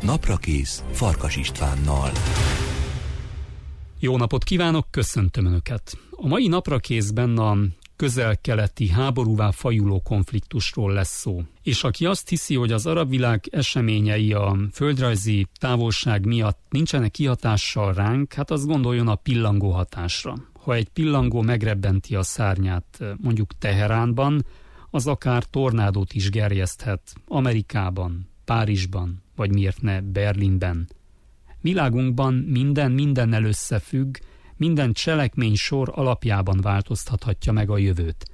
Naprakész Farkas Istvánnal. Jó napot kívánok, köszöntöm Önöket! A mai Naprakészben a közel-keleti háborúvá fajuló konfliktusról lesz szó. És aki azt hiszi, hogy az arab világ eseményei a földrajzi távolság miatt nincsenek kihatással ránk, hát azt gondoljon a pillangó hatásra. Ha egy pillangó megrebbenti a szárnyát mondjuk Teheránban, az akár tornádót is gerjeszthet Amerikában, Párizsban, vagy miért ne Berlinben. Világunkban mindennel összefügg, minden cselekmény sor alapjában változtathatja meg a jövőt.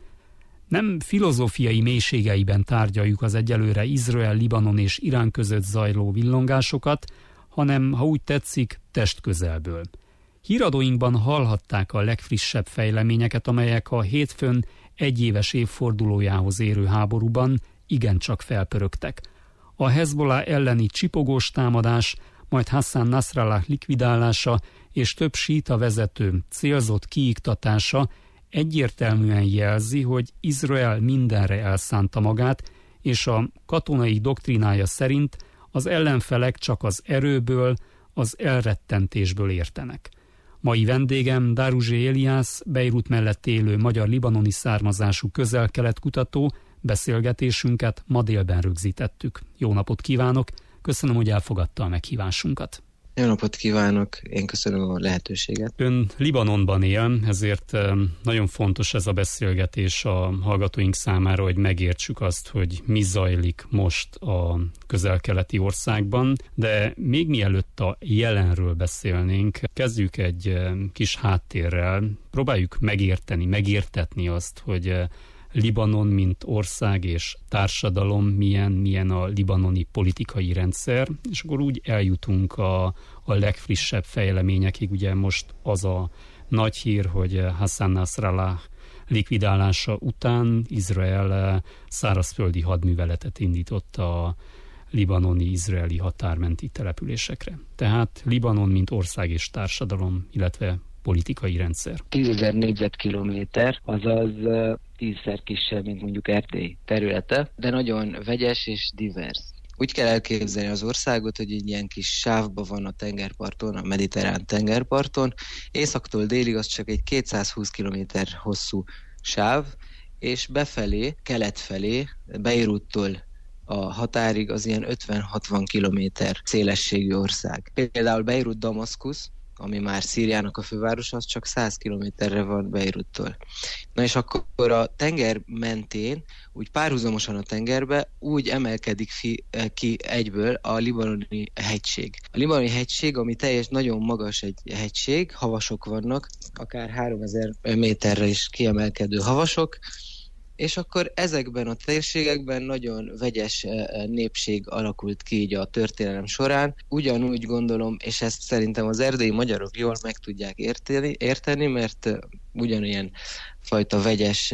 Nem filozófiai mélységeiben tárgyaljuk az egyelőre Izrael, Libanon és Irán között zajló villongásokat, hanem, ha úgy tetszik, testközelből. Híradóinkban hallhatták a legfrissebb fejleményeket, amelyek a hétfőn egyéves évfordulójához érő háborúban igencsak felpörögtek. A Hezbollah elleni csipogós támadás, majd Hassan Nasrallah likvidálása és több síita vezető célzott kiiktatása egyértelműen jelzi, hogy Izrael mindenre elszánta magát, és a katonai doktrinája szerint az ellenfelek csak az erőből, az elrettentésből értenek. Mai vendégem Daruzsé Eliász, Beirut mellett élő magyar-libanoni származású közel-kelet kutató, beszélgetésünket ma délben rögzítettük. Jó napot kívánok, köszönöm, hogy elfogadta a meghívásunkat. Jó napot kívánok, én köszönöm a lehetőséget. Ön Libanonban él, ezért nagyon fontos ez a beszélgetés a hallgatóink számára, hogy megértsük azt, hogy mi zajlik most a közel-keleti országban, de még mielőtt a jelenről beszélnénk, kezdjük egy kis háttérrel, próbáljuk megértetni azt, hogy Libanon, mint ország és társadalom, milyen a libanoni politikai rendszer, és akkor úgy eljutunk a legfrissebb fejleményekig. Ugye most az a nagy hír, hogy Hassan Nasrallah likvidálása után Izrael szárazföldi hadműveletet indított a libanoni-izraeli határmenti településekre. Tehát Libanon, mint ország és társadalom, illetve politikai rendszer. 10.000 négyzetkilométer, azaz 10-szer kisebb, mint mondjuk Erdély területe, de nagyon vegyes és divers. Úgy kell elképzelni az országot, hogy egy ilyen kis sávban van a tengerparton, a mediterrán tengerparton. Északtól délig az csak egy 220 km hosszú sáv, és befelé, kelet felé, Beiruttól a határig az ilyen 50-60 km szélességű ország. Például Beirut-Damaszkusz, ami már Szíriának a fővárosa, az csak 100 kilométerre van Beiruttól. Na és akkor a tenger mentén, úgy párhuzamosan a tengerbe, úgy emelkedik ki egyből a libanoni hegység. A libanoni hegység, ami nagyon magas egy hegység, havasok vannak, akár 3000 méterre is kiemelkedő havasok, és akkor ezekben a térségekben nagyon vegyes népség alakult ki így a történelem során. Ugyanúgy gondolom, és ezt szerintem az erdélyi magyarok jól meg tudják érteni, mert ugyanilyen fajta vegyes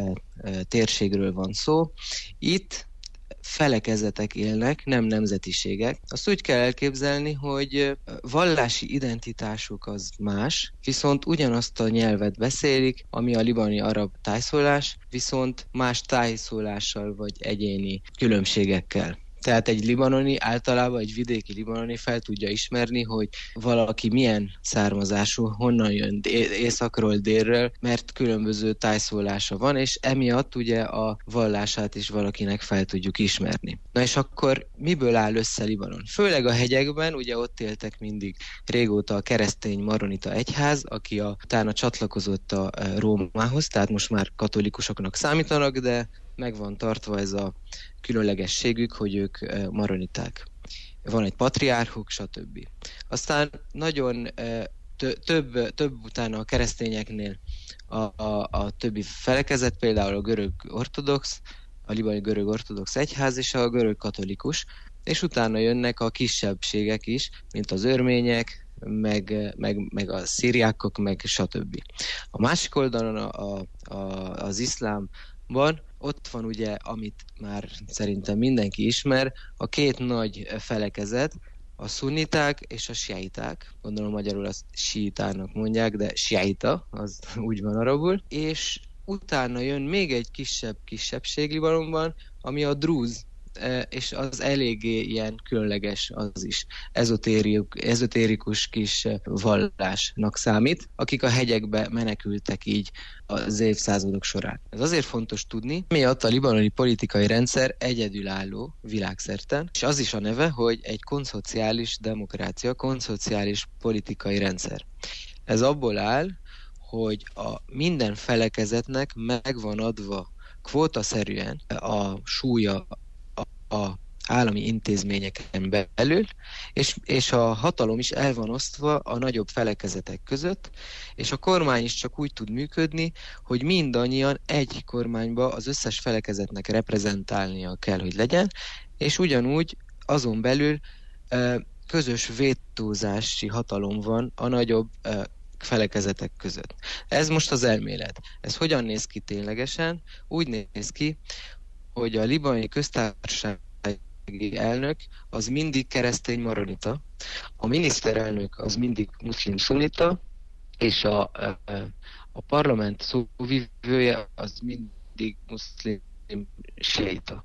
térségről van szó. Itt felekezetek élnek, nem nemzetiségek. Azt úgy kell elképzelni, hogy vallási identitásuk az más, viszont ugyanazt a nyelvet beszélik, ami a libanoni arab tájszólás, viszont más tájszólással vagy egyéni különbségekkel. Tehát egy libanoni, általában egy vidéki libanoni fel tudja ismerni, hogy valaki milyen származású, honnan jön északról, délről, mert különböző tájszólása van, és emiatt ugye a vallását is valakinek fel tudjuk ismerni. Na és akkor miből áll össze Libanon? Főleg a hegyekben, ugye ott éltek mindig régóta a keresztény maronita egyház, aki utána csatlakozott a Rómához, tehát most már katolikusoknak számítanak, de meg van tartva ez a különlegességük, hogy ők maroniták. Van egy patriárhuk, stb. Aztán nagyon több utána a keresztényeknél a többi felekezet, például a görög ortodox, a libanoni görög ortodox egyház és a görög katolikus, és utána jönnek a kisebbségek is, mint az örmények, meg a szíriákok, meg stb. A másik oldalon az iszlámban ott van ugye, amit már szerintem mindenki ismer, a két nagy felekezet, a szunniták és a siaiták. Gondolom magyarul azt síitának mondják, de siaita, az úgy van arabul. És utána jön még egy kisebbség Libanonban, ami a drúz és az eléggé ilyen különleges az is, ezotérikus kis vallásnak számít, akik a hegyekbe menekültek így az évszázadok során. Ez azért fontos tudni, miatt a libanoni politikai rendszer egyedülálló világszerte, és az is a neve, hogy egy konszociális demokrácia, konszociális politikai rendszer. Ez abból áll, hogy a minden felekezetnek megvan adva kvótaszerűen a súlya a állami intézményeken belül, és a hatalom is el van osztva a nagyobb felekezetek között, és a kormány is csak úgy tud működni, hogy mindannyian egy kormányba az összes felekezetnek reprezentálnia kell, hogy legyen, és ugyanúgy azon belül közös vétózási hatalom van a nagyobb felekezetek között. Ez most az elmélet. Ez hogyan néz ki ténylegesen? Úgy néz ki, hogy a libanoni köztársasági elnök az mindig keresztény maronita, a miniszterelnök az mindig muszlim szunita, és a parlament szóvivője az mindig muszlim síita.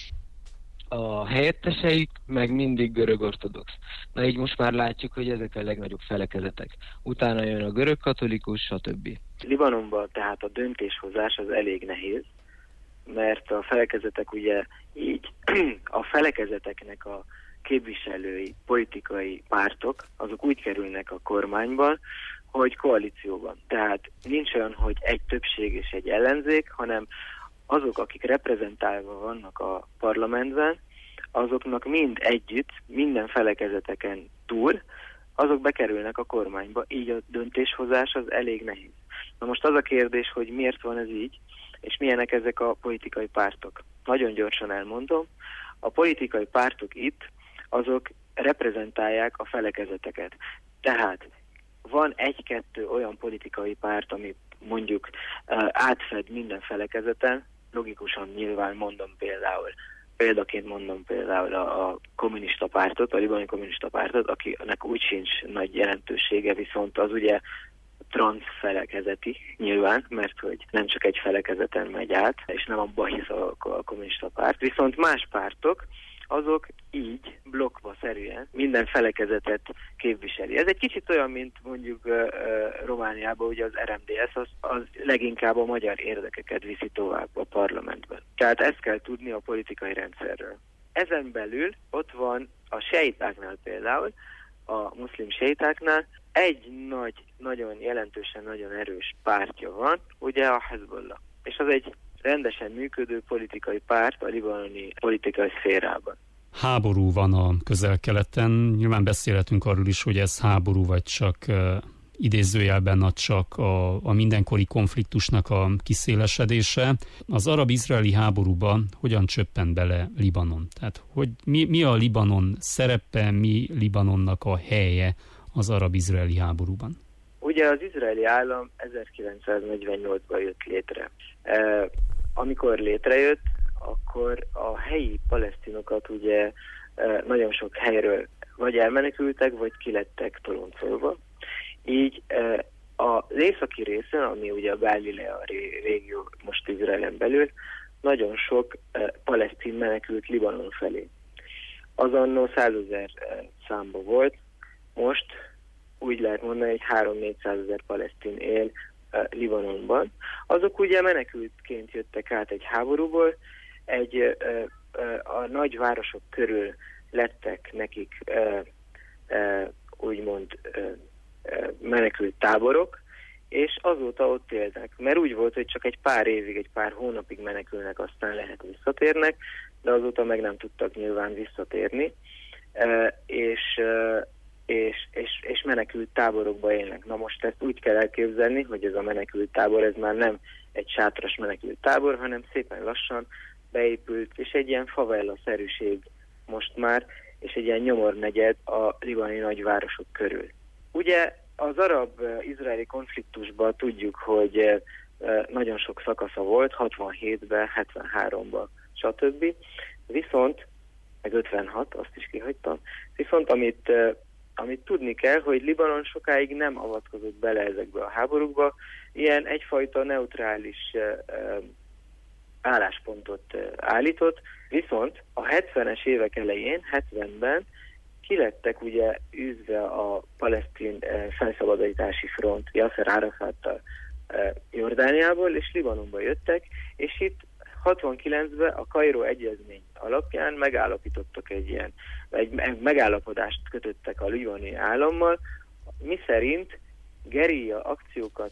A helyetteseik meg mindig görög-ortodox. Na így most már látjuk, hogy ezek a legnagyobb felekezetek. Utána jön a görög-katolikus, stb. Libanonban tehát a döntéshozás az elég nehéz, mert a felekezetek ugye így, a felekezeteknek a képviselői, politikai pártok, azok úgy kerülnek a kormányban, hogy koalícióban. Tehát nincs olyan, hogy egy többség és egy ellenzék, hanem azok, akik reprezentálva vannak a parlamentben, azoknak mind együtt, minden felekezeteken túl, azok bekerülnek a kormányba, így a döntéshozás az elég nehéz. Na most az a kérdés, hogy miért van ez így, és milyenek ezek a politikai pártok. Nagyon gyorsan elmondom, a politikai pártok itt, azok reprezentálják a felekezeteket. Tehát van egy-kettő olyan politikai párt, ami mondjuk átfed minden felekezeten, logikusan nyilván példaként mondom például a kommunista pártot, a libanoni kommunista pártot, akinek úgy sincs nagy jelentősége, viszont az ugye transzfelekezeti nyilván, mert hogy nem csak egy felekezeten megy át, és nem abban hisz a kommunista párt, viszont más pártok, azok így blokkba szerűen minden felekezetet képviseli. Ez egy kicsit olyan, mint mondjuk Romániában ugye az RMDS, az leginkább a magyar érdekeket viszi tovább a parlamentben. Tehát ezt kell tudni a politikai rendszerről. Ezen belül ott van a seitáknál például, a muszlim seitáknál egy nagyon jelentősen, nagyon erős pártja van, ugye a Hezbollah. És az egy rendesen működő politikai párt a libanoni politikai szférában. Háború van a Közel-Keleten. Nyilván beszélhetünk arról is, hogy ez háború, vagy csak idézőjelben csak a mindenkori konfliktusnak a kiszélesedése. Az arab-izraeli háborúba hogyan csöppen bele Libanon? Tehát hogy mi a Libanon szerepe, mi Libanonnak a helye az arab-izraeli háborúban? Ugye az izraeli állam 1948-ban jött létre. Amikor létrejött, akkor a helyi palesztinokat ugye nagyon sok helyről vagy elmenekültek, vagy kilettek toloncolva. Így az északi részen, ami ugye a Galilea régió most Izraelen belül, nagyon sok palesztin menekült Libanon felé. Az annó 100 000 számba volt, most úgy lehet mondani, hogy 300-400 000 palesztin él Libanonban. Azok ugye menekültként jöttek át egy háborúból, a nagy városok körül lettek nekik úgymond menekült táborok, és azóta ott élnek. Mert úgy volt, hogy csak egy pár évig, egy pár hónapig menekülnek, aztán lehet visszatérnek, de azóta meg nem tudtak nyilván visszatérni, és menekült táborokba élnek. Na most ezt úgy kell elképzelni, hogy ez a menekült tábor, ez már nem egy sátras menekült tábor, hanem szépen lassan beépült, és egy ilyen favela-szerűség most már, és egy ilyen nyomornegyed a libanoni nagyvárosok körül. Ugye az arab-izraeli konfliktusban tudjuk, hogy nagyon sok szakasza volt, 67-ben, 73-ban, stb. Viszont, meg 56, azt is kihagytam, viszont amit tudni kell, hogy Libanon sokáig nem avatkozott bele ezekbe a háborúkba, ilyen egyfajta neutrális álláspontot állított, Viszont a 70-es évek elején, 70-ben kilettek ugye űzve a palesztin felszabadítási front Yasser Arafattal Jordániából, és Libanonba jöttek, és itt 69-ben a Kairó egyezmény alapján megállapítottak egy megállapodást kötöttek a libanoni állammal, miszerint gerilla akciókat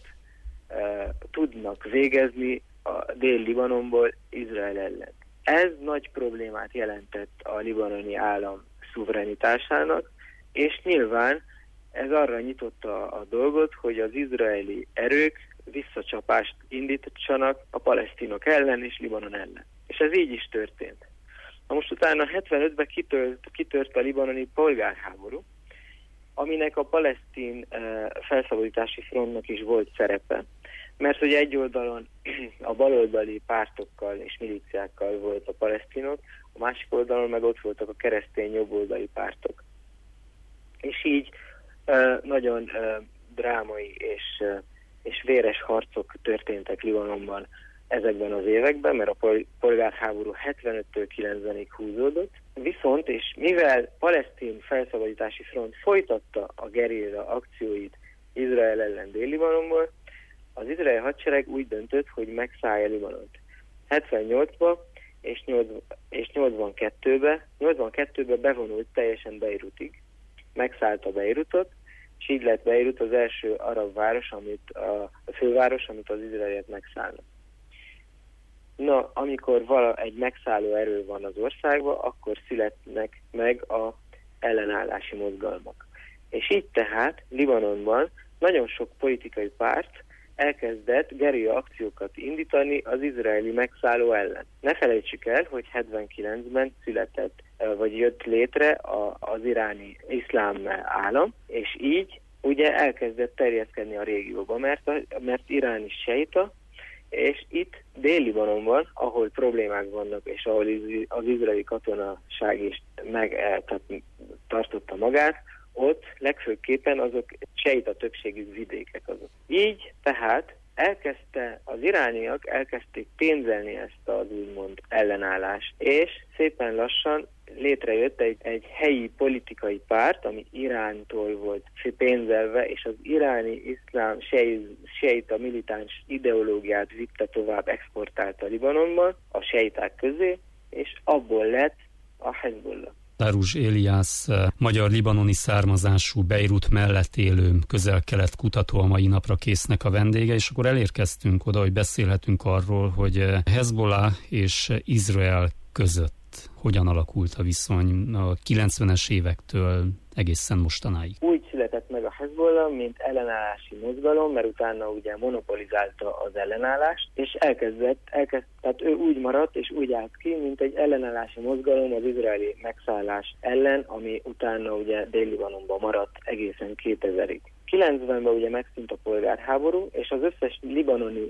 tudnak végezni a Dél-Libanonból Izrael ellen. Ez nagy problémát jelentett a libanoni állam szuverenitásának, és nyilván ez arra nyitotta a dolgot, hogy az izraeli erők visszacsapást indítsanak a palesztinok ellen és Libanon ellen. És ez így is történt. Na most utána 75-ben kitört a libanoni polgárháború, aminek a palesztin felszabadítási frontnak is volt szerepe, mert hogy egy oldalon a baloldali pártokkal és milíciákkal volt a palesztinok, a másik oldalon meg ott voltak a keresztény jobboldali pártok. És így nagyon drámai és véres harcok történtek Libanonban ezekben az években, mert a polgárháború 75-től 90-ig húzódott. Viszont, és mivel palesztin felszabadítási front folytatta a gerilla akcióit Izrael ellen Dél-Libanonból, az izraeli hadsereg úgy döntött, hogy megszállja Libanont. 78-ban és 82-ben bevonult teljesen Beirutig, megszállta Beirutot, és így lett Beirut az első arab város, a főváros, amit az izraeliek megszállnak. Na, amikor egy megszálló erő van az országban, akkor születnek meg az ellenállási mozgalmak. És így tehát Libanonban nagyon sok politikai párt elkezdett gerilla akciókat indítani az izraeli megszálló ellen. Ne felejtsük el, hogy 79-ben született, vagy jött létre az iráni iszlám állam, és így ugye elkezdett terjeszkedni a régióba, mert Irán is seita, és itt Dél-Libanonban, ahol problémák vannak, és ahol az izraeli katonaság is tartotta magát, ott legfőképpen azok seita többségű vidékek azok. Így tehát az irániak elkezdték pénzelni ezt az úgymond ellenállást, és szépen lassan létrejött egy helyi politikai párt, ami Irántól volt pénzelve, és az iráni iszlám seita militáns ideológiát vitte tovább, exportálta Libanonban a seiták közé, és abból lett a Hezbollah. Tarus Éliász, magyar-libanoni származású, Beirut mellett élő közel-kelet kutató a mai napra késznek a vendége, és akkor elérkeztünk oda, hogy beszélhetünk arról, hogy Hezbollah és Izrael között hogyan alakult a viszony a 90-es évektől egészen mostanáig. Úgy született meg a Hezbollah, mint ellenállási mozgalom, mert utána ugye monopolizálta az ellenállást, és tehát ő úgy maradt és úgy állt ki, mint egy ellenállási mozgalom az izraeli megszállás ellen, ami utána ugye Dél-Libanonban maradt egészen 2000-ig. 90-ben ugye megszűnt a polgárháború, és az összes libanoni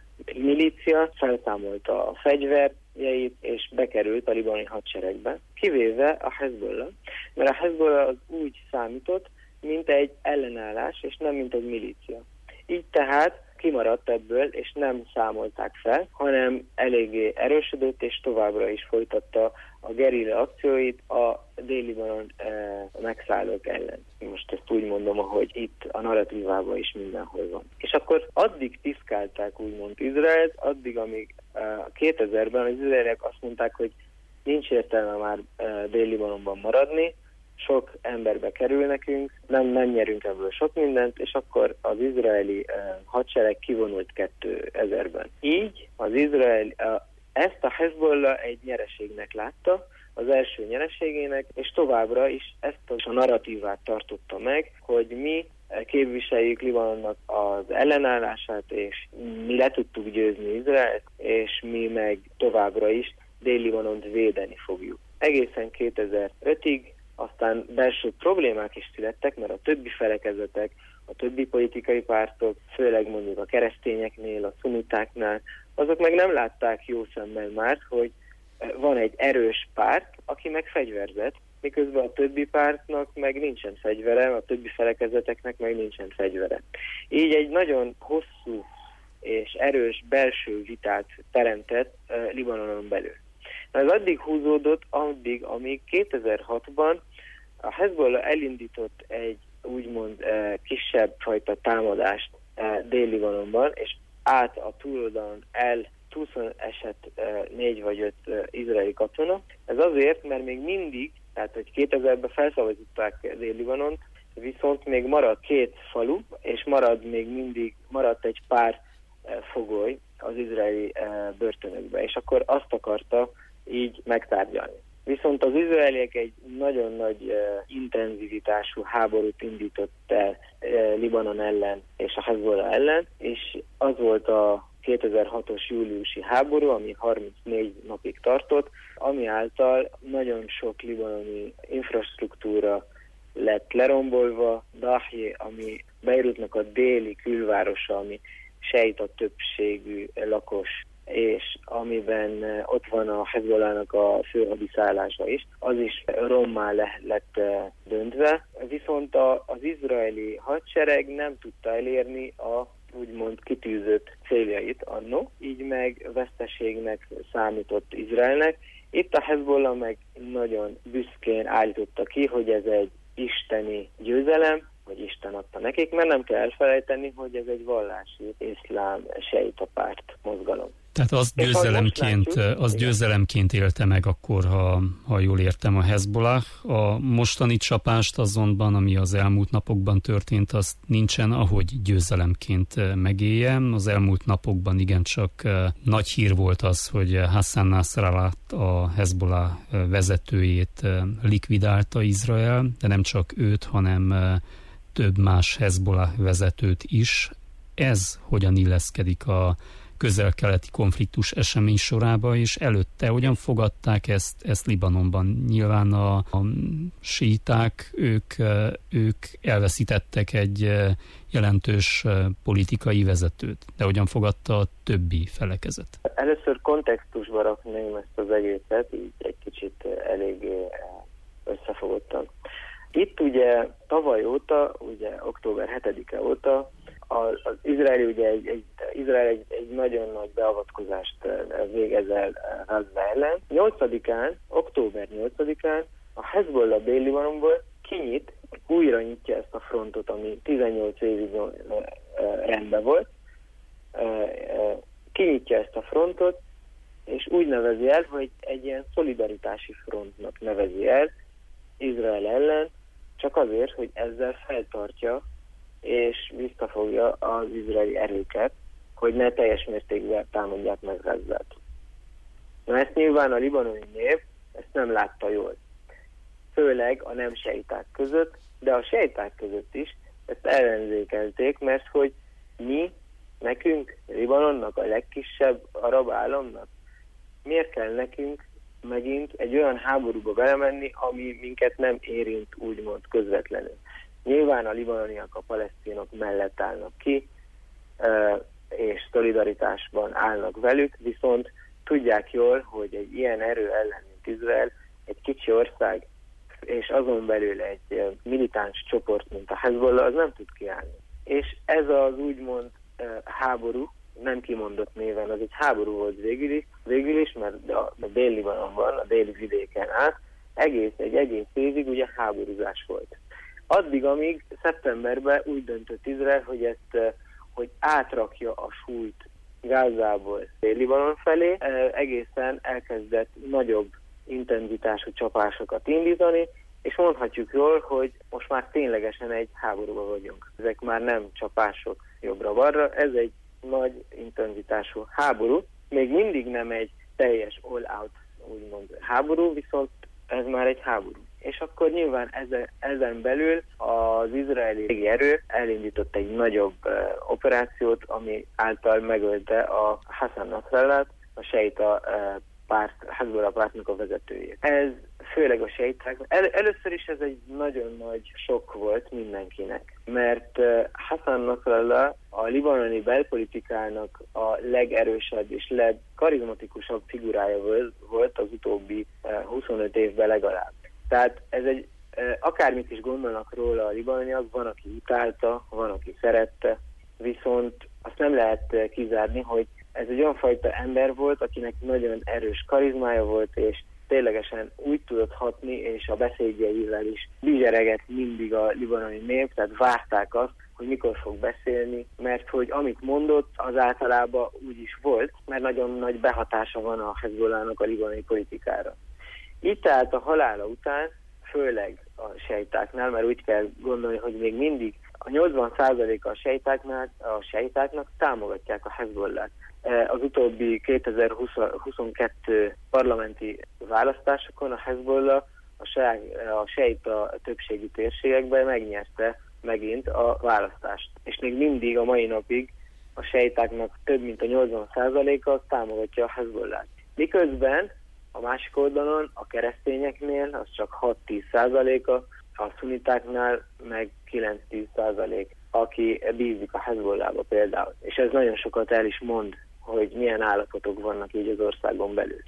milícia felszámolta a fegyverjeit, és bekerült a libanoni hadseregbe, kivéve a Hezbollah, mert a Hezbollah az úgy számított, mint egy ellenállás, és nem mint egy milícia. Így tehát kimaradt ebből, és nem számolták fel, hanem eléggé erősödött, és továbbra is folytatta a gerilla akcióit a Dél-Libanon megszállók ellen. Most ezt úgy mondom, ahogy itt a narratívában is mindenhol van. És akkor addig piszkálták úgymond Izraelt, addig, amíg 2000-ben az izraeliek azt mondták, hogy nincs értelme már Dél-Libanonban maradni, sok emberbe kerül nekünk, nem nyerünk ebből sok mindent, és akkor az izraeli hadsereg kivonult 2000-ben. Így az ezt a Hezbollah egy nyereségnek látta, az első nyereségének, és továbbra is ezt a narratívát tartotta meg, hogy mi képviseljük Libanonnak az ellenállását, és mi le tudtuk győzni Izraelt, és mi meg továbbra is Dél-Libanont védeni fogjuk. Egészen 2005-ig, aztán belső problémák is születtek, mert a többi felekezetek, a többi politikai pártok, főleg mondjuk a keresztényeknél, a szunitáknál, azok meg nem látták jó szemmel már, hogy van egy erős párt, aki meg fegyverzett, miközben a többi pártnak meg nincsen fegyvere, a többi felekezeteknek meg nincsen fegyvere. Így egy nagyon hosszú és erős belső vitát teremtett Libanonon belül. Ez addig húzódott, amíg 2006-ban a Hezbollah elindított egy úgymond kisebb fajta támadást Dél-Libanonban, és át a túloldalon túlszon esett 4 vagy 5 izraeli katona. Ez azért, mert még mindig, tehát hogy 2000-ben felszabadították Dél-Libanont, viszont még marad 2 falu, és maradt egy pár fogoly az izraeli börtönökbe, és akkor azt akarta így megtárgyalni. Viszont az izraeliek egy nagyon nagy intenzivitású háborút indított el Libanon ellen és a Hezbollah ellen, és az volt a 2006-os júliusi háború, ami 34 napig tartott, ami által nagyon sok libanoni infrastruktúra lett lerombolva. Dahé, ami Beirutnak a déli külvárosa, ami seita többségű lakos, és amiben ott van a Hezbollahnak a főhadiszállása is, az is rommá lett döntve. Viszont az izraeli hadsereg nem tudta elérni a úgymond kitűzött céljait anno, így meg veszteségnek számított Izraelnek. Itt a Hezbollah meg nagyon büszkén állította ki, hogy ez egy isteni győzelem, hogy Isten adta nekik, mert nem kell elfelejteni, hogy ez egy vallási iszlám seita párt mozgalom. Tehát az győzelemként élte meg akkor, ha jól értem, a Hezbollah. A mostani csapást azonban, ami az elmúlt napokban történt, azt nincsen, ahogy győzelemként megélje. Az elmúlt napokban igencsak nagy hír volt az, hogy Hassan Nasrallah, a Hezbollah vezetőjét likvidálta Izrael, de nem csak őt, hanem több más Hezbollah vezetőt is. Ez hogyan illeszkedik a közel-keleti konfliktus esemény sorába, és előtte hogyan fogadták ezt Libanonban? Nyilván a síiták, ők elveszítettek egy jelentős politikai vezetőt, de hogyan fogadta a többi felekezet? Először kontextusba rakném ezt az egészet, így egy kicsit eléggé összefogottan. Itt ugye tavaly óta, ugye október 7-e óta az Izrael ugye egy nagyon nagy beavatkozást végez el Gazza ellen. Október 8-án a Hezbollah Dél-Libanonból újra nyitja ezt a frontot, ami 18 évig rendben volt. Kinyitja ezt a frontot, és úgy nevezi el, hogy egy ilyen szolidaritási frontnak nevezi el Izrael ellen, csak azért, hogy ezzel feltartja és visszafogja az izraeli erőket, hogy ne teljes mértékben támadják meg Gazzát. Na ezt nyilván a libanoni név ezt nem látta jól. Főleg a nem seiták között, de a seiták között is ezt ellenzékelték, mert hogy nekünk, Libanonnak, a legkisebb arab államnak, miért kell nekünk megint egy olyan háborúba belemenni, ami minket nem érint úgymond közvetlenül. Nyilván a libanoniak a palesztinok mellett állnak ki, és szolidaritásban állnak velük, viszont tudják jól, hogy egy ilyen erő ellen, mint Izrael, egy kicsi ország, és azon belül egy militáns csoport, mint a Hezbollah, az nem tud kiállni. És ez az úgymond háború, nem kimondott néven, az egy háború volt végül is, mert a Dél-Libanonban, a déli vidéken át egy egész évig ugye háborúzás volt. Addig, amíg szeptemberben úgy döntött Izrael, hogy átrakja a súlyt Gázából Dél-Libanon felé, egészen elkezdett nagyobb intenzitású csapásokat indítani, és mondhatjuk jól, hogy most már ténylegesen egy háborúban vagyunk. Ezek már nem csapások jobbra-balra, ez egy nagy intenzitású háború. Még mindig nem egy teljes all-out úgymond háború, viszont ez már egy háború. És akkor nyilván ezen belül az izraeli erő elindított egy nagyobb operációt, ami által megölte a Hassan Nasrallah, a seita Hezbollah pártnak a vezetőjét. Ez főleg a seiták. Először is ez egy nagyon nagy sok volt mindenkinek, mert Hassan Nasrallah a libanoni belpolitikának a legerősebb és legkarizmatikusabb figurája volt az utóbbi 25 évben legalább. Tehát ez egy, akármit is gondolnak róla a libanoniak, van, aki utálta, van, aki szerette, viszont azt nem lehet kizárni, hogy Ez egy olyan fajta ember volt, akinek nagyon erős karizmája volt, és ténylegesen úgy tudott hatni, és a beszédjeivel is bizseregett mindig a libanoni nép, tehát várták azt, hogy mikor fog beszélni, mert hogy amit mondott, az általában úgy is volt, mert nagyon nagy behatása van a Hezbollahnak a libanoni politikára. Így tehát a halála után, főleg a sejtáknál, mert úgy kell gondolni, hogy még mindig a 80%-a a sejtáknak támogatják a Hezbollát. Az utóbbi 2022 parlamenti választásokon a Hezbollah a sejta többségi térségekben megnyerte megint a választást. És még mindig a mai napig a sejtáknak több mint a 80%-a támogatja a Hezbollát. Miközben a másik oldalon a keresztényeknél az csak 6-10%-a, a szunitáknál meg 9-10%, aki bízik a Hezbollahba például. És ez nagyon sokat el is mond, hogy milyen állapotok vannak így az országon belül.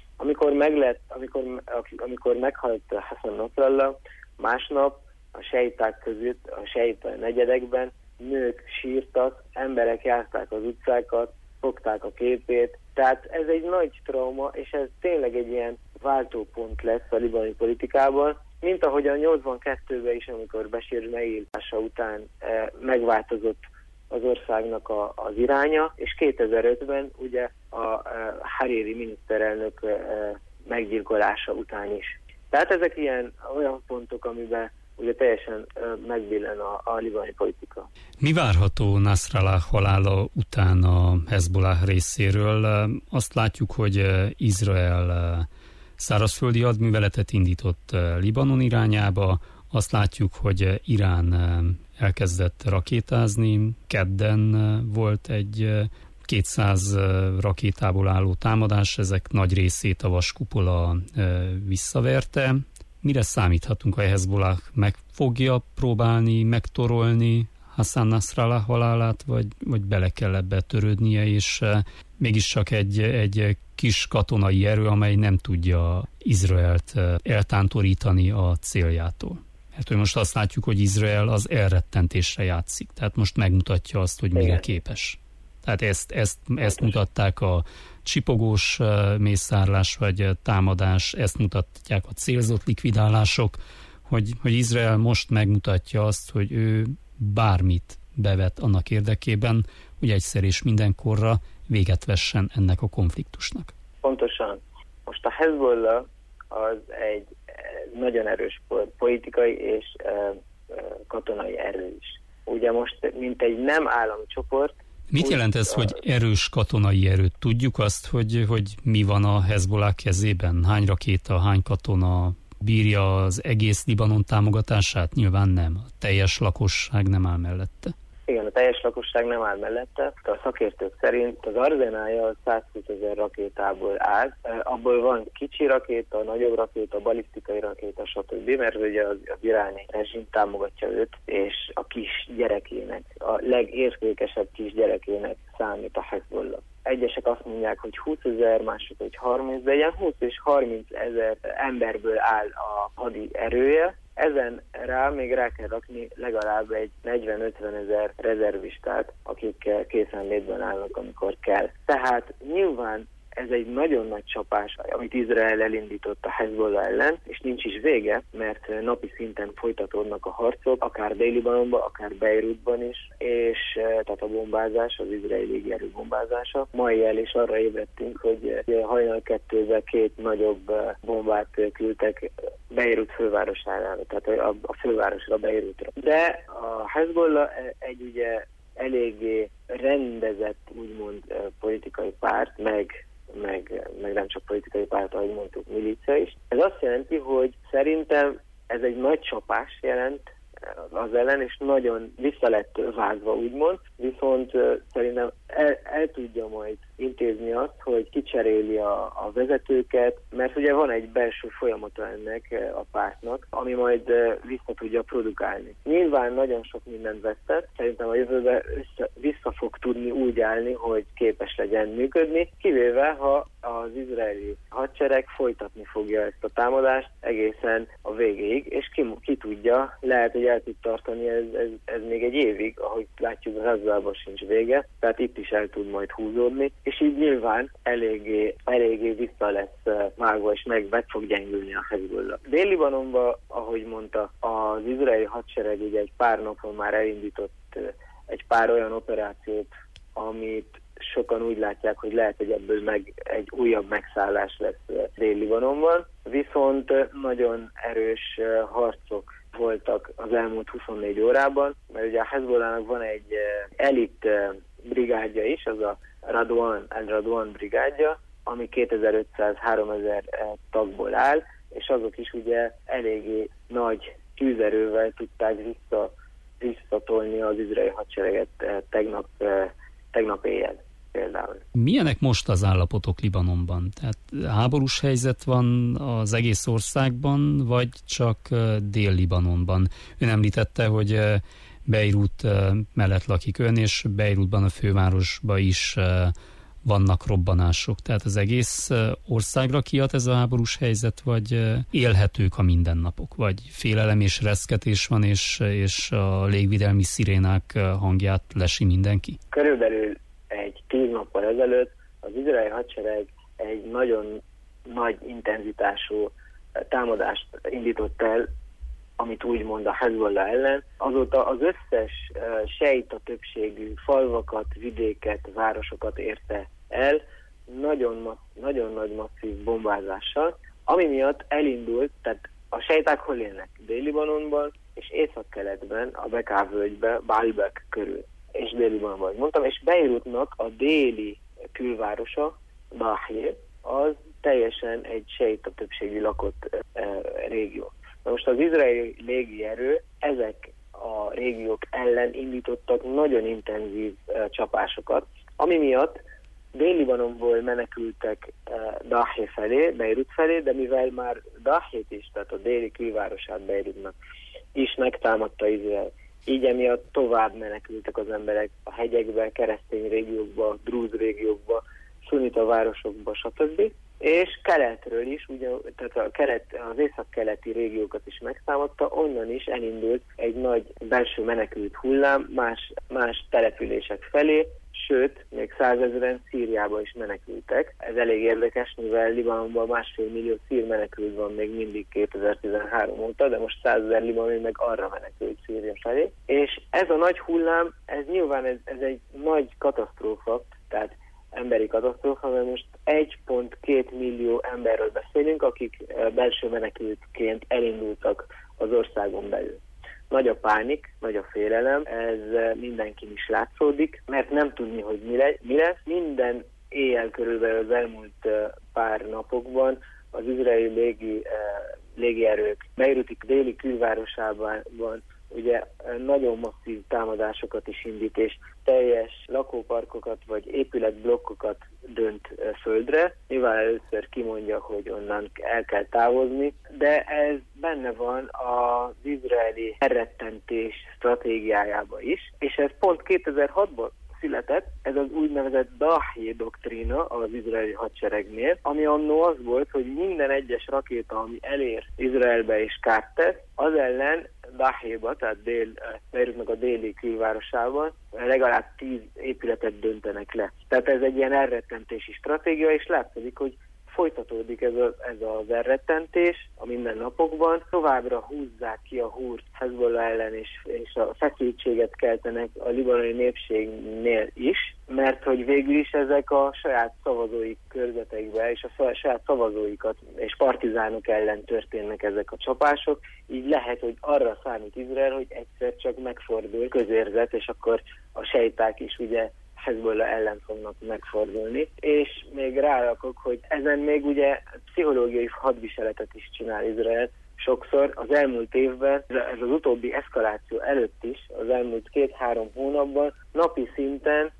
Amikor meghalt Hassan Nasrallah, másnap a sejták között, a sejta negyedekben nők sírtak, emberek járták az utcákat, fogták a képét. Tehát ez egy nagy trauma, és ez tényleg egy ilyen váltópont lesz a libanoni politikában, mint ahogy a 82-ben is, amikor Bashir megírtása után megváltozott az országnak az iránya, és 2005-ben ugye a Hariri miniszterelnök meggyilkolása után is. Tehát ezek olyan pontok, amiben ugye teljesen megbillen a libanoni politika. Mi várható Nasrallah halála után a Hezbollah részéről? Azt látjuk, hogy Izrael szárazföldi hadműveletet indított Libanon irányába, azt látjuk, hogy Irán elkezdett rakétázni, kedden volt egy 200 rakétából álló támadás, ezek nagy részét a vaskupola visszaverte. Mire számíthatunk, a Hezbollah meg fogja próbálni megtorolni Hassan Nasrallah halálát, vagy bele kell ebbe törődnie, és mégiscsak egy kis katonai erő, amely nem tudja Izraelt eltántorítani a céljától. Hát, hogy most azt látjuk, hogy Izrael az elrettentésre játszik. Tehát most megmutatja azt, hogy mire képes. Tehát ezt mutatták a csipogós mészárlás vagy támadás, ezt mutatják a célzott likvidálások, hogy Izrael most megmutatja azt, hogy ő bármit bevet annak érdekében, hogy egyszer és mindenkorra véget vessen ennek a konfliktusnak. Pontosan. Most a Hezbollah az egy nagyon erős politikai és katonai erő is. Ugye most, mint egy nem állami csoport. Mit jelent ez, hogy erős katonai erőt? Tudjuk azt, hogy mi van a Hezbollah kezében? Hány rakéta, hány katona bírja az egész Libanon támogatását? Nyilván nem. A teljes lakosság nem áll mellette. Igen, a teljes lakosság nem áll mellette. A szakértők szerint az arzenálja 120 000 rakétából áll. Abból van kicsi rakéta, nagyobb rakéta, balisztikai rakéta, stb. Mert ugye az iráni rezsim támogatja őt, és a kis gyerekének, a legértékesebb kis gyerekének számít a Hezbollah. Egyesek azt mondják, hogy 20 000, mások, hogy 30, de ilyen 20 és 30 000 emberből áll a hadi erője. Ezen még rá kell rakni legalább egy 40-50 000 rezervistát, akik készenlétben állnak, amikor kell. Tehát nyilván ez egy nagyon nagy csapás, amit Izrael elindított a Hezbollah ellen, és nincs is vége, mert napi szinten folytatódnak a harcok, akár Dél-Libanonban, akár Beirutban is, és tehát a bombázás, az izraeli légierő bombázása. Mai el is arra ébredtünk, hogy hajnal 2-ben 2 nagyobb bombát küldtek Beirut fővárosára, tehát a fővárosra, Beirutra. De a Hezbollah egy ugye eléggé rendezett, úgymond politikai párt, meg nem csak politikai párt, ahogy mondtuk, milícia is. Ez azt jelenti, hogy szerintem ez egy nagy csapás jelent az ellen, és nagyon vissza lett vágva, úgymond, viszont szerintem el tudja majd intézni azt, hogy kicseréli a vezetőket, mert ugye van egy belső folyamata ennek a pártnak, ami majd vissza tudja produkálni. Nyilván nagyon sok mindent vesztett, szerintem a jövőben vissza fog tudni úgy állni, hogy képes legyen működni, kivéve ha az izraeli hadsereg folytatni fogja ezt a támadást egészen a végéig, és ki tudja, lehet, hogy el tud tartani ez még egy évig, ahogy látjuk, Gazában sincs vége, tehát itt is el tud majd húzódni, és így nyilván eléggé vissza lesz vágva, és meg fog gyengülni a Hezbollah. Dél-Libanonban, ahogy mondta, az izraeli hadsereg ugye egy pár napon már elindított egy pár olyan operációt, amit sokan úgy látják, hogy lehet, hogy ebből egy újabb megszállás lesz Dél-Libanonban. Viszont nagyon erős harcok voltak az elmúlt 24 órában, mert ugye a Hezbollahnak van egy elit brigádja is, az a Radwan brigádja, ami 2500-3000 tagból áll, és azok is ugye eléggé nagy tűzerővel tudták visszatolni az izraeli hadsereget tegnap éjjel például. Milyenek most az állapotok Libanonban? Tehát háborús helyzet van az egész országban, vagy csak Dél-Libanonban? Ön említette, hogy Beirut mellett lakik ön, és Beirutban, a fővárosban is vannak robbanások. Tehát az egész országra kiad ez a háborús helyzet, vagy élhetők a mindennapok? Vagy félelem és reszketés van, és a légvédelmi szirénák hangját lesi mindenki? Körülbelül egy 10 nappal ezelőtt az izraeli hadsereg egy nagyon nagy intenzitású támadást indított el, amit úgymond a Hezbollah ellen. Azóta az összes seita többségű falvakat, vidéket, városokat érte el nagyon nagy masszív bombázással, ami miatt elindult, tehát a seiták hol élnek? Dél-Libanonban és északkeletben, a Beká völgyben, Baalbek körül. És Dél-Libanonban, mondtam, és Beirutnak a déli külvárosa, Dahé, az teljesen egy seita többségű lakott régió. Na most az izraeli légierő ezek a régiók ellen indítottak nagyon intenzív csapásokat, ami miatt Dél-Libanonból menekültek Dahé felé, Beirut felé, de mivel már Dahét is, tehát a déli külvárosát Beirutnak is megtámadta Izrael, így emiatt tovább menekültek az emberek a hegyekbe, keresztény régiókba, drúz régiókba, szunita városokba, stb. És keletről is, tehát az észak-keleti régiókat is megtámadta, onnan is elindult egy nagy belső menekült hullám más települések felé, sőt, még 100 000 Szíriába is menekültek. Ez elég érdekes, mivel Libanonban 1,5 millió szír menekült van még mindig 2013 óta, de most 100 000 libanoni meg arra menekült Szíria felé. És ez a nagy hullám, ez nyilván ez egy nagy katasztrófa, tehát emberi katasztrófa, mert most 1,2 millió emberről beszélünk, akik belső menekültként elindultak az országon belül. Nagy a pánik, nagy a félelem, ez mindenkin is látszódik, mert nem tudni, hogy mi lesz. Minden éjjel körülbelül az elmúlt pár napokban az izraeli légierők Beiruti déli külvárosában ugye nagyon masszív támadásokat is indít, és teljes lakóparkokat vagy épületblokkokat dönt földre. Nyilván először kimondja, hogy onnan el kell távozni, de ez benne van az izraeli elrettentés stratégiájába is, és ez pont 2006-ban született, ez az úgynevezett Dahé doktrína az izraeli hadseregnél, ami annó az volt, hogy minden egyes rakéta, ami elér Izraelbe és kárt tesz, az ellen Dahéba, tehát Beirutnak a déli külvárosában legalább 10 épületet döntenek le. Tehát ez egy ilyen elrettentési stratégia, és látszik, hogy folytatódik ez az elrettentés a mindennapokban. Továbbra húzzák ki a húrt Hezbollah ellen, és a feszültséget keltenek a libanoni népségnél is, mert hogy végül is ezek a saját szavazói körzetekbe és a saját szavazóikat és partizánok ellen történnek ezek a csapások, így lehet, hogy arra számít Izrael, hogy egyszer csak megfordul közérzet, és akkor a sejták is ugye Hezbollah ellen fognak megfordulni, és még rárakok, hogy ezen még ugye pszichológiai hadviseletet is csinál Izrael. Sokszor az elmúlt évben, ez az utóbbi eszkaláció előtt is, az elmúlt 2-3 hónapban napi szinten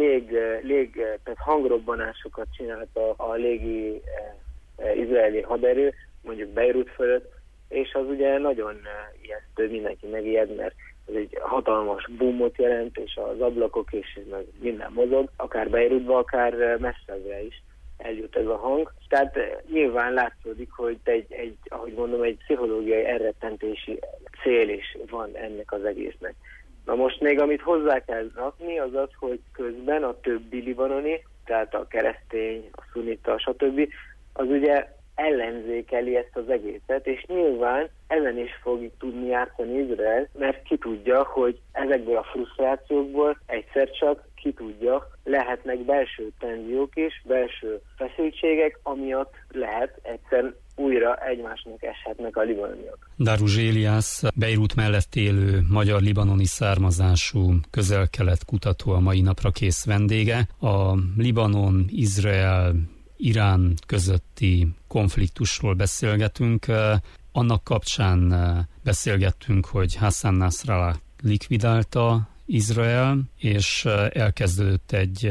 tehát hangrobbanásokat csinált a légi izraeli haderő, mondjuk Beirut fölött, és az ugye nagyon ijesztő, mindenki megijed, mert ez egy hatalmas boomot jelent, és az ablakok és minden mozog, akár Beirutba, akár messzebbre is eljut ez a hang. Tehát nyilván látszódik, hogy ahogy mondom, egy pszichológiai elrettentési cél is van ennek az egésznek. Na most még amit hozzá kell rakni, az az, hogy közben a többi libanoni, tehát a keresztény, a szunita, stb., az ugye ellenzékeli ezt az egészet, és nyilván ezen is fog tudni játszani Izrael, mert ki tudja, hogy ezekből a frusztrációkból egyszer csak ki tudja, lehetnek belső tenziók is, belső feszültségek, amiatt lehet egyszer újra egymásnak eshetnek a libanoniak. Daruzs Éliász, Beirut mellett élő magyar-libanoni származású közel-kelet kutató, a mai napra kész vendége. A Libanon, Izrael, Irán közötti konfliktusról beszélgetünk. Annak kapcsán beszélgettünk, hogy Hassan Nasrallah likvidálta Izrael, és elkezdődött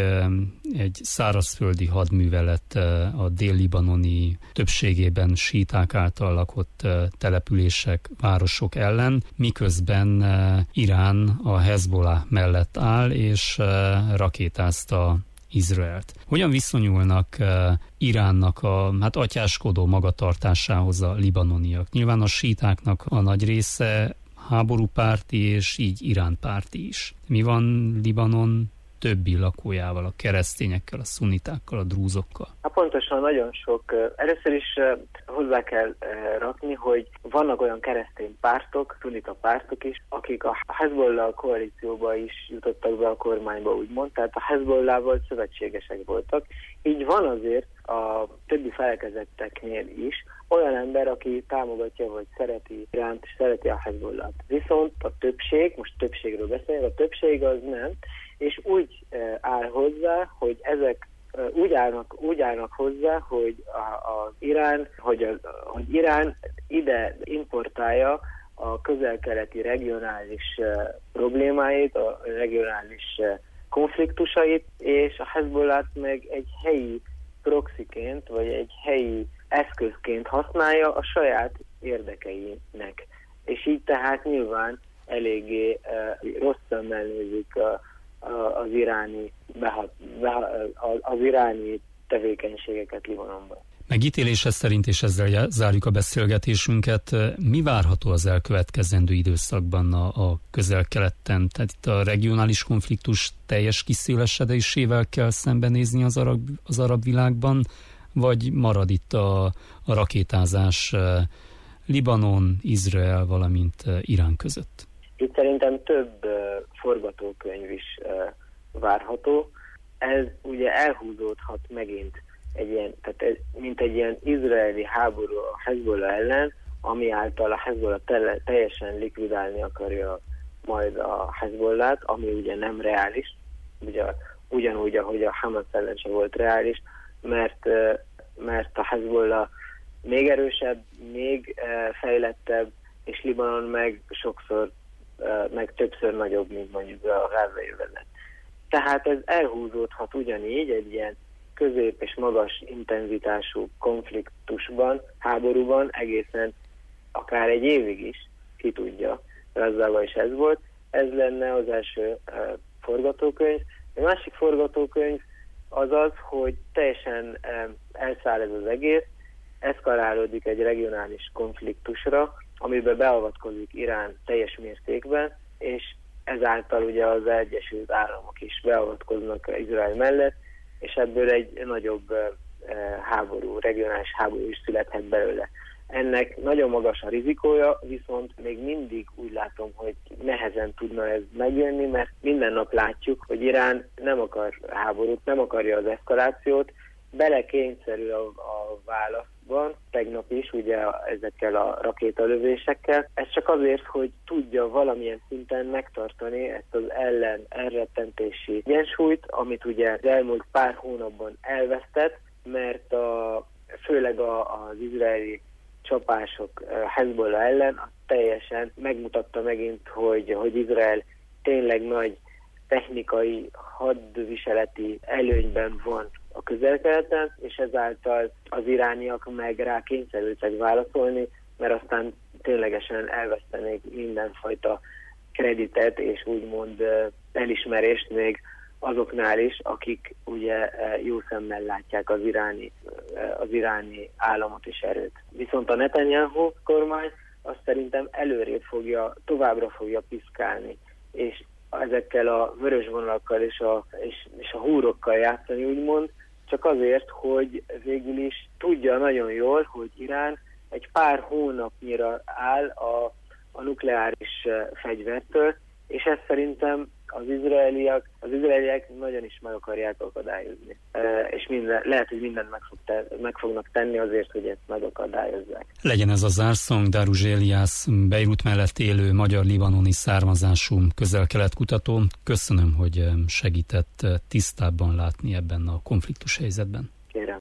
egy szárazföldi hadművelet a dél-libanoni többségében síták által lakott települések, városok ellen, miközben Irán a Hezbollah mellett áll, és rakétázta Izraelt. Hogyan viszonyulnak Iránnak a atyáskodó magatartásához a libanoniak? Nyilván a sítáknak a nagy része háborúpárti, és így Iránpárti is. Mi van Libanon többi lakójával, a keresztényekkel, a szunitákkal, a drúzokkal? Pontosan nagyon sok. Először is hozzá kell rakni, hogy vannak olyan keresztény pártok, szunita pártok is, akik a Hezbollah koalícióba is jutottak be a kormányba, úgymond, tehát a Hezbollahval szövetségesek voltak. Így van azért a többi felekezetteknél is olyan ember, aki támogatja, vagy szereti Iránt, és szereti a Hezbollah-t. Viszont a többség, most többségről beszélünk, a többség az nem, és úgy áll hozzá, hogy ezek úgy állnak hozzá, hogy az Irán, hogy Irán ide importálja a közel-keleti regionális problémáit, a regionális konfliktusait, és a Hezbollah meg egy helyi proxiként, vagy egy helyi eszközként használja a saját érdekeinek. És így tehát nyilván eléggé rossz szemmel nézik az iráni tevékenységeket Libanonban. Megítélése szerint, és ezzel zárjuk a beszélgetésünket, mi várható az elkövetkezendő időszakban a közel-keleten? Tehát itt a regionális konfliktus teljes kiszélesedésével kell szembenézni az arab világban, vagy marad itt a rakétázás Libanon, Izrael, valamint Irán között? Itt szerintem több forgatókönyv is várható. Ez ugye elhúzódhat megint mint egy ilyen izraeli háború a Hezbollah ellen, ami által a Hezbollah teljesen likvidálni akarja majd a Hezbollah-t, ami ugye nem reális, ugye ugyanúgy, ahogy a Hamas ellen sem volt reális, mert a Hezbollah még erősebb, még fejlettebb, és Libanon meg sokszor, meg többször nagyobb, mint mondjuk a gázai övezet. Tehát ez elhúzódhat ugyanígy egy ilyen közép és magas intenzitású konfliktusban, háborúban egészen akár egy évig is, ki tudja, Gazzában is ez volt. Ez lenne az első forgatókönyv. A másik forgatókönyv az az, hogy teljesen elszáll ez az egész, eszkalálódik egy regionális konfliktusra, amiben beavatkozik Irán teljes mértékben, és ezáltal ugye az Egyesült Államok is beavatkoznak Izrael mellett, és ebből egy nagyobb regionális háború is születhet belőle. Ennek nagyon magas a rizikója, viszont még mindig úgy látom, hogy nehezen tudna ez megjönni, mert minden nap látjuk, hogy Irán nem akar háborút, nem akarja az eszkalációt, belekényszerül a válaszban, tegnap is ugye ezekkel a rakétalövésekkel. Ez csak azért, hogy tudja valamilyen szinten megtartani ezt az elrettentési egyensúlyt, amit ugye az elmúlt pár hónapban elvesztett, mert főleg az izraeli csapások Hezbollah ellen teljesen megmutatta megint, hogy Izrael tényleg nagy technikai hadviseleti előnyben van a közel-keleten, és ezáltal az irániak meg rá kényszerültek válaszolni, mert aztán ténylegesen elvesztenék mindenfajta kreditet és úgymond elismerést még azoknál is, akik ugye jó szemmel látják az iráni államot és erőt. Viszont a Netanyahu kormány azt szerintem továbbra fogja piszkálni, és ezekkel a vörös vonalakkal és a húrokkal játszani, úgymond, csak azért, hogy végül is tudja nagyon jól, hogy Irán egy pár hónapnyira áll a nukleáris fegyvertől, és ezt szerintem az izraeliek nagyon is meg akarják akadályozni. És lehet, hogy mindent meg fognak tenni azért, hogy ezt megakadályozzák. Legyen ez a zárszong. Daruzs Eliász, Beirut mellett élő magyar-libanoni származású közel-kelet kutató. Köszönöm, hogy segített tisztábban látni ebben a konfliktus helyzetben. Kérem.